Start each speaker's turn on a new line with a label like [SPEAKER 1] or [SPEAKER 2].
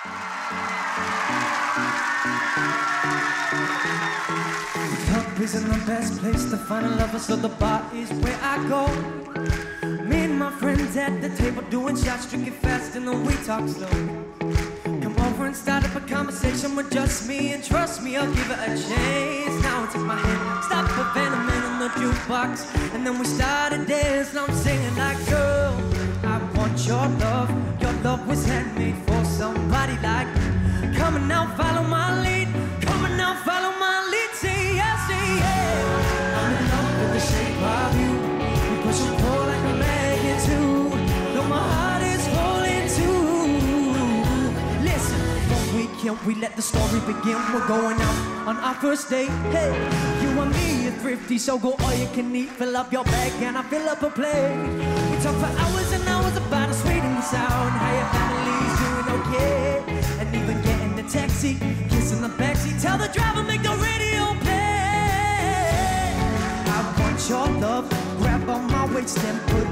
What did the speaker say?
[SPEAKER 1] Club isn't the best place to find a lover, so the bar is where I go. Me and my friends at the table doing shots, drinking fast, and then we talk slow. Come over and start up a conversation with just me, and trust me, I'll give it a chance. Now take my hand, stop the Venom in the jukebox, and then we started dancing. I'm singing like, girl, I want your love. Your love was handmade for somebody like me. Come on now, follow my lead. Come on now, follow my lead. Say yes, say yeah. I'm in love with the shape of you. We push and pull like a magnet too. Though my heart is falling too. Listen, one weekend we let the story begin. We're going out on our first date. Hey, you and me are thrifty, so go all you can eat. Fill up your bag and I fill up a plate. We talk for hours and hours about our sweet and sound. How your family's doing okay, and even getting the taxi, kiss in the backseat. Tell the driver make the radio play. I want your love. Grab on my waist and put